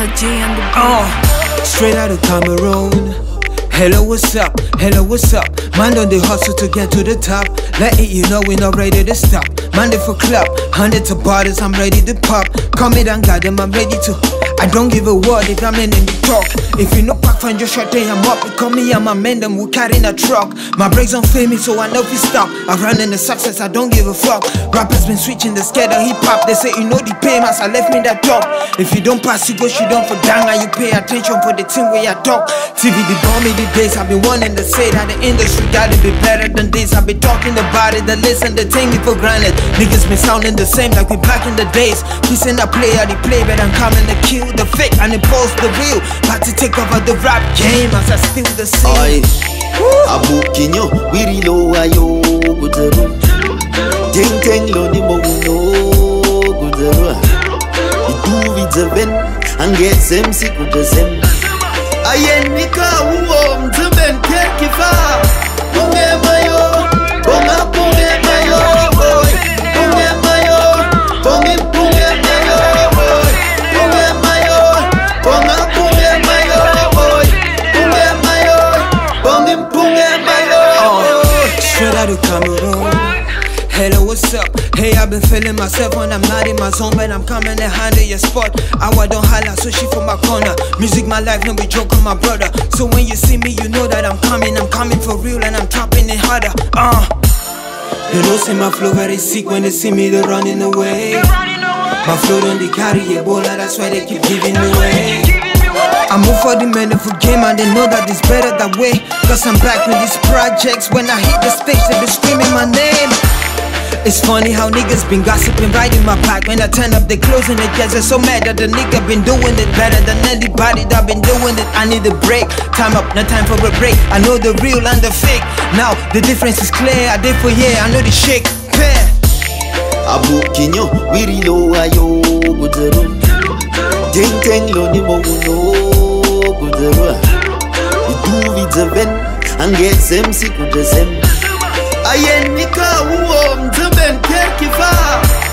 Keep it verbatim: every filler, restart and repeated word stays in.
G and the Oh, straight out of Cameroon. Hello, what's up? Hello, what's up? Man on the hustle to get to the top. Let it, you know we not ready to stop. Monday for club, hundreds of bottles, I'm ready to pop. Come in and got them, I'm ready to. I don't give a word if I'm in the talk. If you know pack find your shot, I'm up. You call me and my men, them we carrying a truck. My brakes on famous, so I know if you stop. I run in the success, I don't give a fuck. Rappers been switching the scale of hip hop. They say you know the payments, I left me that top. If you don't pass, you go shoot down for down. And you pay attention for the team where I talk. T V, the bomb me the days. I've been wanting to say that the industry gotta be better than this. I've been talking about it, the listen, they take me for granted. Niggas been sounding the same like we back in the days. Kissing the player, the play, but I'm coming to kill the fake and impose the real. About to take over the rap game as I steal the scene. Abukinyo, wiri lo ayo guderu. Ting ting lo ni mo no guderu. Idu vidzeven, ange semsi kudezem. Ayen nika uo mzemen kekifa. Bunge mayo, bunga bunge mayo, boy. Bunge mayo, bunge bunge mayo, boy. Bunge mayo, bunga bunge mayo, boy. Bunge mayo, bunge bunge mayo, boy. Straight out of Cameroon. Hello, what's up? Hey, I've been feeling myself when I'm not in my zone, but I'm coming to handle your spot. I don't holla, so she from my corner. Music, my life, no be joke on my brother. So when you see me, you know that I'm coming. I'm coming for real and I'm chopping it harder. Uh. They don't see my flow very sick when they see me, they're running away. My flow don't they carry Ebola, that's why they keep giving me away. I move for the men for game and they know that it's better that way. Cause I'm back with these projects. When I hit the stage, they be screaming my name. It's funny how niggas been gossiping right in my back. When I turn up, they closing the jazz. They're so mad that the nigga been doing it better than anybody that been doing it. I need a break, time up, no time for a break. I know the real and the fake. Now the difference is clear. I did for yeah, I know the shake. Pair. Abukinyo, wiri lo ayo guderu. Ting ting lo ni mo no guderu. Idu vidzeven, ange semsi kudezem. Ayen nika uo mzemen kekifa.